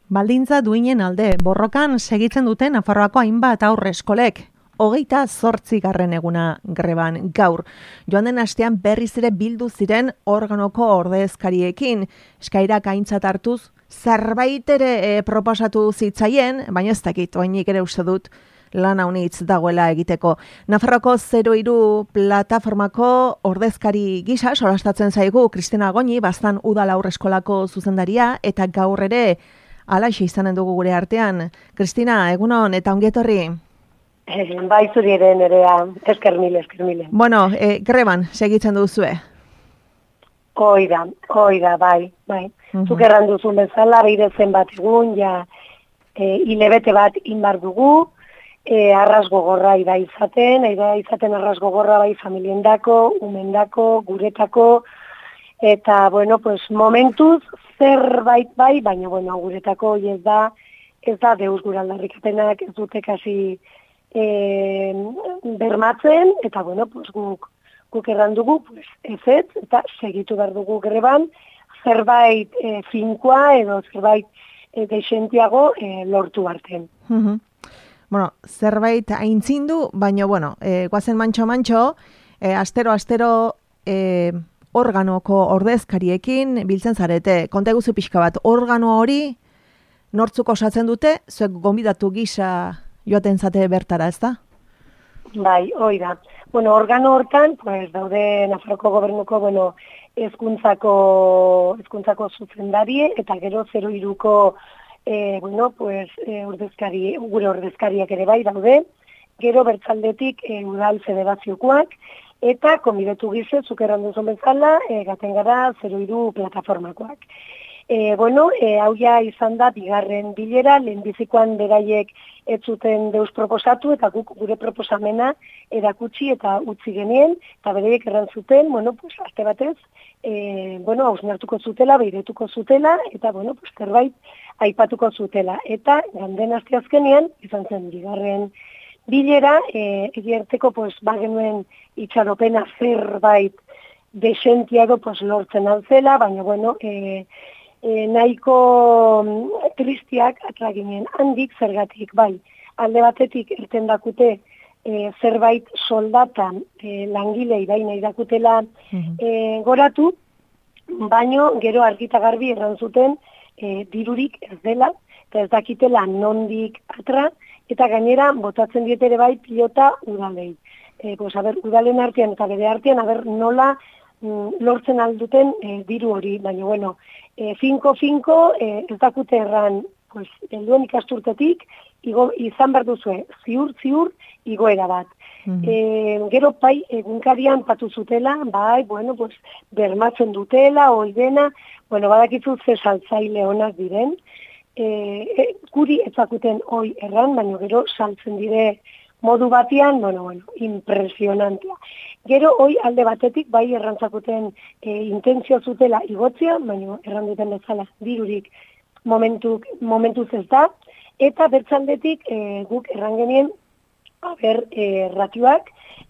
Baldintza duinen alde, borrokan segitzen duten Nafarroako hainbat aurre eskolek. 28. eguna greban gaur. Joan den astean berriz ere bildu ziren organoko ordezkariekin. Eskairak aintzat hartuz, zerbait ere proposatu zitzaien, baina ez dakit, oinik ere uste dut lan haunitz dagoela egiteko. Nafarroko 03 plataformako ordezkari gisa solastatzen zaigu Kristina Goñi, Baztan udal aurreskolako zuzendaria, eta gaur ere alaxe izanen dugu gure artean. Kristina, egunon eta ongietorri. Bai, zuri ere nerea, esker mile. Bueno, greban segitzen duzue. Oida, bai. Zuk erran duzun bezala, beire zenbat egun, ja, hilebete bat inbar dugu, arras gogorra ida izaten arras gogorra bai familiendako, umendako, guretako, eta, bueno, pues, momentuz zerbait bai, baina, bueno, guretako ez da deus gure aldarrikapenak ez dute kasi bermatzen, eta, bueno, pues, guk erran dugu, pues, ez, eta segitu behar dugu greban, zerbait finkoa edo zerbait desentiago lortu arten. Bueno, zerbait aintzindu, baina, bueno, guazen mantxo, astero, organoko ordezkariekin biltzen zarete. Konta eguzu pixka bat, organo hori nortzuk osatzen dute, zuek gonbidatu gisa joaten zate bertara, ez da? Bai, hoi da. Bueno, organo hortan, pues, daude Nafarroko gobernuko, bueno, hezkuntzako zuzendarie, eta gero 03ko bueno, pues, gure ordezkariak ere bai daude, gero bertzaldetik udal federaziokoak, eta konbidetu gize, zuk erran duzun bezala, gaten gara 03 plataformakoak. Bueno, hau ja izan da bigarren bilera, lehenbizikoan beraiek ez zuten deus proposatu, eta guk gure proposamena erakutsi eta utzi genien, eta beraiek erran zuten, bueno, pues, aste batez, bueno, hausnartuko zutela, beiretuko zutela, eta, bueno, pues, zerbait aipatuko zutela. Eta, ganden aste azkenean, izan zen bigarren bilera, egierteko, pues, bagenuen itxaropena zerbait desentiago, pues, lortzen altzela, baina, bueno, nahiko tristiak atraginen handik zergatik, bai, alde batetik irten dakute zerbait soldatan langilei bai nahi dakutela goratu, baino gero argita garbi erran zuten dirurik ez dela, eta ez dakitela nondik atra, eta gainera botatzen dietere bai pilota udalei. Pues, udalen artean eta bere artean, nola lortzen alduten diru hori, baina, bueno, finko, ez dakute erran, pues, helduen ikasturtetik, izan behar duzue, ziur, igoera bat. Gero, bai, egunkarian patu zutela, bai, bueno, pues, bermatzen dutela, oidena, bueno, badakizu ze saltzaile onak diren, guri ez dakuten oi erran, baina gero saltzen dire modu batean, bueno, impresionantea. Gero, hoi alde batetik, bai errantzakuten intentzio zutela igotzea, baina erranduten bezala dirurik momentuz ez da, eta bertzaldetik guk errangenien, ratioak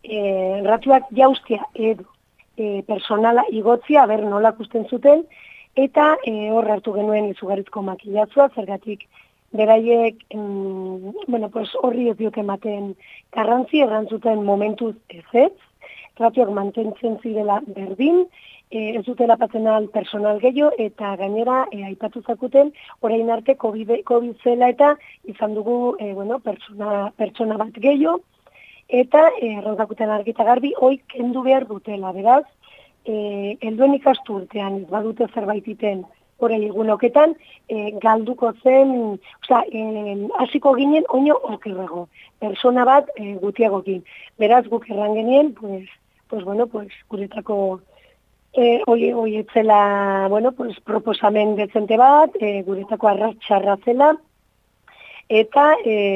jaustia edo personala igotzea, nola kusten zuten, eta hor hartu genuen izugarrizko makilatzua, zergatik beraiek, bueno, pues horri ez diote ematen garrantzi, errantzuten momentuz ez, ratioak mantentzen zirela berdin, ez dutela patenal personal gehiago, eta gainera aipatu zakuten, orain arte COVID zela eta izan dugu, bueno, pertsona bat gehiago, eta errantzakuten argita garbi, hoi kendu behar dutela, beraz, helduen ikasturtean ez badute zerbait iten, horrei egunoketan, galduko zen, hasiko ginen oino okerrego, persona bat gutiagokin. Beraz, guk erran genien, guretako hoietzela, proposamen dezente bat, guretako arratxarra zela, eta,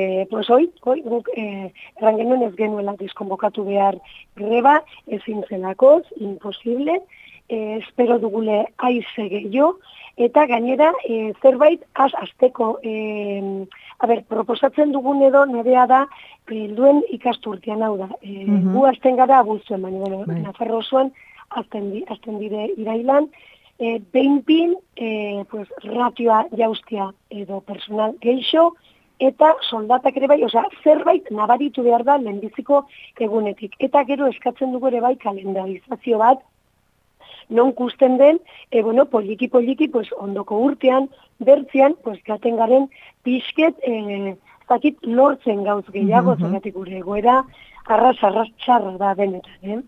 guk erran genuen ez genuela diskonbokatu behar greba, ezin zelakoz, imposible, espero dugule aize gehiago, eta gainera zerbait azteko, proposatzen dugun edo nerea da duen ikasturtean hau da. Gu azten gara abuztuen, baina Nafarro osoan azten dire irailan, behinpin, pues, ratioa jaustia edo personal geixo, eta soldatak ere bai, zerbait nabaritu behar da lehenbiziko egunetik. Eta gero eskatzen dugu ere bai kalendarizazio bat, non kusten den, poliki, pues, ondoko urtean, bertzean, pues, gaten garen pixket, zakit lortzen gauz gehiago, zagatik gure egoera, arras txarra da benetan,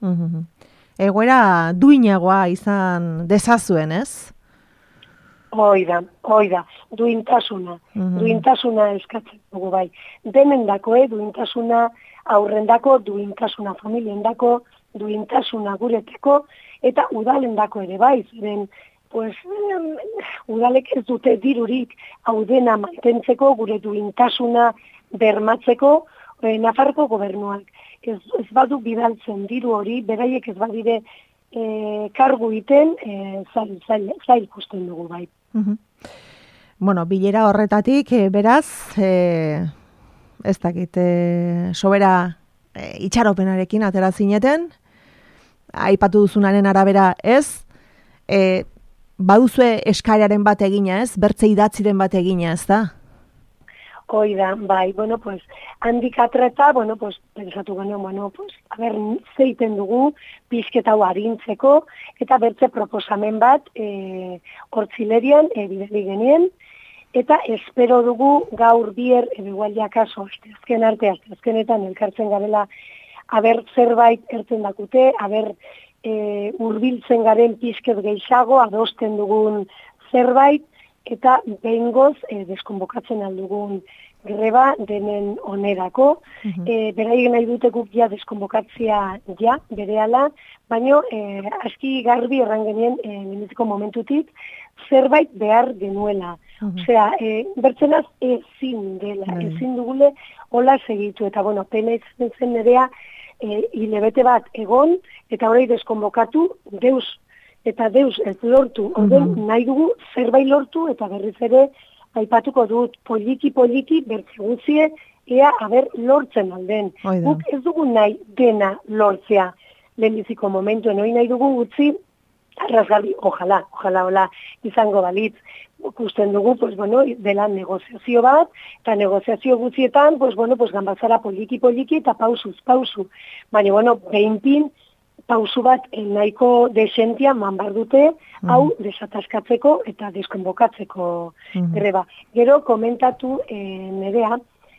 Egoera duinagoa izan dezazuen, ez? Hoi da, duintasuna. Duintasuna eskatzen dugu bai. Denendako, duintasuna aurrendako, duintasuna familiendako, duintasuna gureteko, eta udalendako ere bai, ziren, pues, udalek ez dute dirurik hau dena mantentzeko, gure duintasuna bermatzeko, Nafarroko gobernuak. Ez badu bidaltzen diru hori, beraiek ez badire kargu iten, zail ikusten dugu bai. Bueno, bilera horretatik, beraz, ez dakit, sobera itxaropenarekin atera zineten, aipatu duzunaren arabera ez, baduzue eskaeraren bat egina ez, bertze idatziren bat egina ez da? Hoi da, bai, pues, handik atreta, pues, pensatu genuen, pues, zeiten dugu, pixket hau arintzeko, eta bertze proposamen bat, hortzilerian, bideli genien, eta espero dugu gaur bier, igualiak aso, azkenetan elkartzen garela, zerbait ertzen dakute, hurbiltzen garen pixket gehiago, adosten dugun zerbait, eta behingoz deskonbokatzen aldugun greba denen onerako. Beraiek nahi dute guk ja deskonbokatzia berehala, baina aski garbi erran genien minutiko momentutik zerbait behar genuela. Osea, bertzenaz ezin dela, ezin dugule hola segitu, eta pena izan zen nerea hilebete bat egon, eta hori deskonbokatu deus eta deus ez lortu, nahi dugu zerbait lortu, eta berriz ere aipatuko dut poliki bertze guzie, ea lortzen alden. Guk ez dugu nahi dena lortzea lehenbiziko momentuen, hori nahi dugu gutzi arrazgarbi, ojalá hola izango balitz, ikusten dugu, dela negoziazio bat, eta negoziazio guzietan, ganbazara poliki eta pausu. Baina, behinpin, pausu bat nahiko desentia manbar dute, hau desataskatzeko eta deskonbokatzeko greba. Gero komentatu nerea,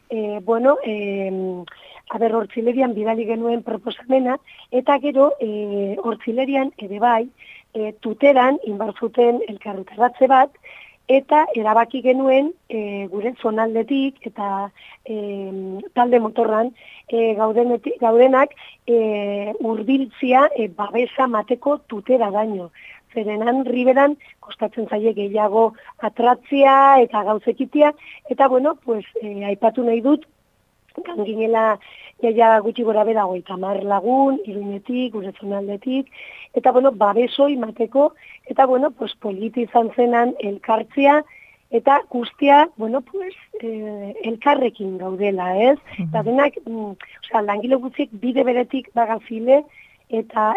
hortzilerian bidali genuen proposamena, eta gero hortzilerian ere bai, tuteran inbarzuten elkarretarratze bat, eta erabaki genuen gure zonaldetik eta talde motorran gaudenak hurbiltzia babesa mateko tutera daño. Zerenan riberan kostatzen zaie gehiago atratzia eta gauzekitia, eta aipatu nahi dut, ganginela jaia gutxi gora bera 30 lagun, Iruñetik, gure zonaldetik, eta babesoi mateko, eta politi izan zenan elkartzea, eta guztia, elkarrekin gaudela, ez? Eta denak, langile guztiek bide beretik bagazile, eta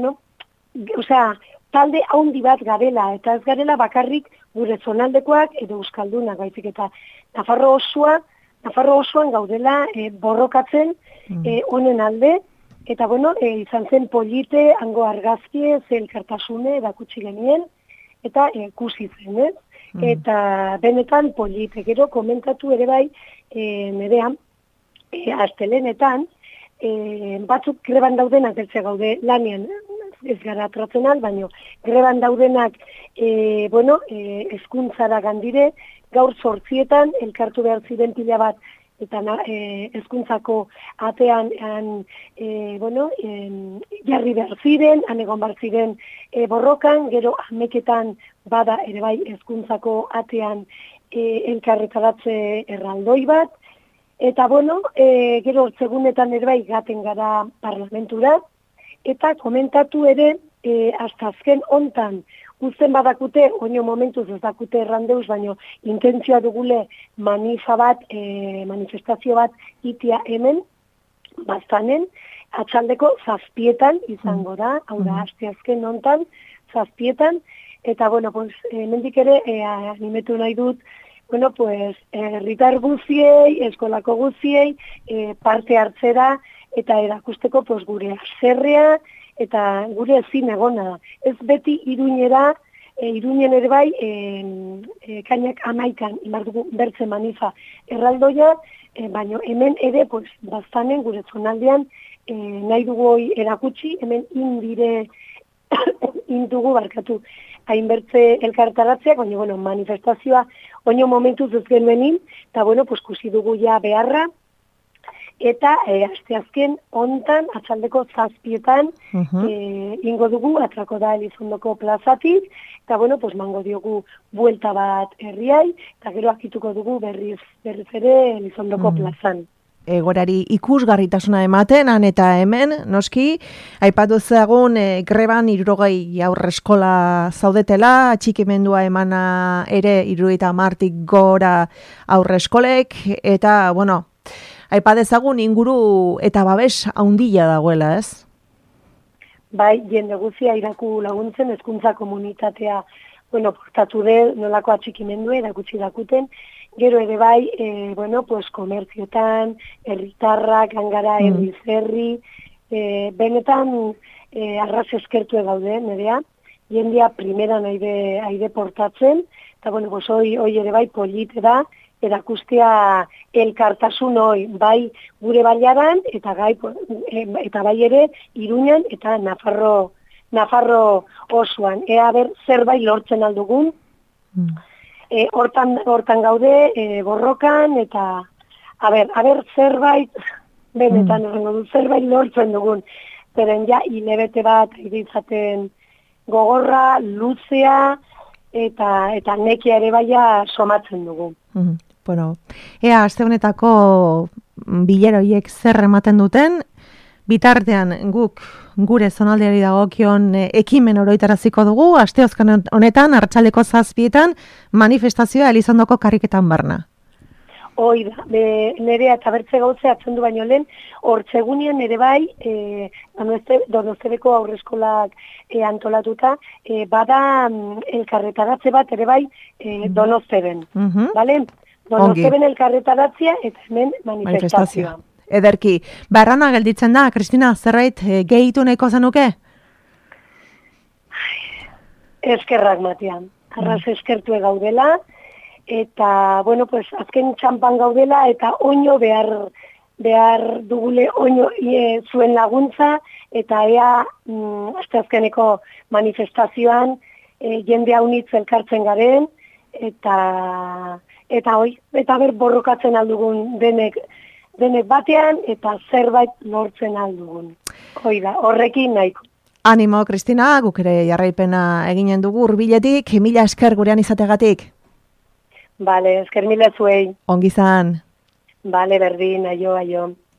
talde haundi bat garela, eta ez garela bakarrik gure zonaldekoak edo euskaldunak, baizik, eta Nafarro osoan gaudela borrokatzen honen alde, eta izan zen polite, hango argazkie, ze elkartasune, dakutsi genien, eta kusi zen, ez? Eta benetan polite, gero komentatu ere bai, nerea, astelenetan, batzuk greban daudenak, bertze gaude lanean, ez gara atratzen al, baina greban daudenak, hezkuntzara gandire, gaur 8 elkartu behar ziren pila bat, eta hezkuntzako atean jarri behar ziren, egon behar ziren borrokan, gero ameketan bada ere bai hezkuntzako atean elkarretaratze erraldoi bat, eta gero ortzegunetan ere bai gaten gara parlamentura, eta komentatu ere, hasta azken hontan, uzten badakute, oino momentuz ez dakute errandeuz, baino intentzioa dugule manifestazio bat itia hemen, bastanen, atxaldeko 7 izango da, hau da, aste azken hontan, 7, eta, bueno, pues, mendik ere, animetu nahi dut, bueno, pues, herritar guziei, eskolako guziei, parte hartzera, eta erakusteko, pues, gure aserrea, eta gure ezin egona. Ez beti Iruñera, Iruñen ere bai, kainak 11 imar dugu bertze manifa erraldoia, baina hemen ere, pues, bastanen gure zonaldean, nahi dugu hoi erakutsi, hemen indugu barkatu, hainbertze elkartaratzeak, baina, bueno, manifestazioa oino momentuz ez genuenin, eta, bueno, pues, kusi dugu ja beharra, eta asteazken hontan, atxaldeko 7:00 ingo dugu, atrako da Elizondoko plazatik, eta, bueno, pues, mango diogu buelta bat herriai, eta gero akituko dugu berriz ere Elizondoko plazan. Egorari ikusgarritasuna ematen, han eta hemen, noski, aipatu zeagun greban 60 aurreskola zaudetela, atxikimendua emana ere 70 gora aurreskolek, eta, bueno, aipadezagun inguru eta babes haundila dagoela, ez? Bai, jende guzia iraku laguntzen, hezkuntza komunitatea, bueno, portatu de, nolako atxikimendua erakutsi dakuten, gero ere bai, bueno, pues, komertziotan, herritarrak, gangara, herri, benetan, arraz eskertu gaude, nerea, jendea primeran aide portatzen, eta, bueno, pues, hoi ere bai, polite da, erakustea elkartasun hoi, bai gure baiaran, eta bai ere Iruñan eta Nafarro osoan. Ea ber zerbait lortzen aldugun, hortan gaude, borrokan, eta aber zerbait, benetan zerbait lortzen dugun. Zeren ja, hilebete bat izaten gogorra, luzea, eta nekia ere baia somatzen dugu. Bueno, ea, aste honetako bileroiek zer ematen duten, bitartean guk gure zonaldeari dagokion ekimen oroitaraziko dugu, asteazken honetan, arratsaldeko 7:00 manifestazioa Elizondoko karriketan barna. Hoi da, nerea eta bertze gauze atzen du baino lehen, hortzegunean ere bai, Donostebeko aurreskolak antolatuta, bada elkarretaratze bat ere bai Donosteben, bale? Donosteben elkarretaratzea eta hemen manifestazioa. Ederki, barrana gelditzen da, Kristina, zerbait gehitu nahiko zenuke? Eskerrak Matian, arraz eskertu gaudela, eta, bueno, pues, azken txampan gaudela, eta oino behar dugule oino zuen laguntza, eta ea, asteazkeneko manifestazioan, jende haunitz elkartzen garen, eta ber borrokatzen aldugun denek batean, eta zerbait lortzen aldugun. Hoi da, horrekin nahiko. Animo, Kristina, guk ere jarraipena eginen dugu hurbiletik, mila esker gurean izategatik. Bale, esker mila zuei. Ongi zan. Bale, berdin, aio.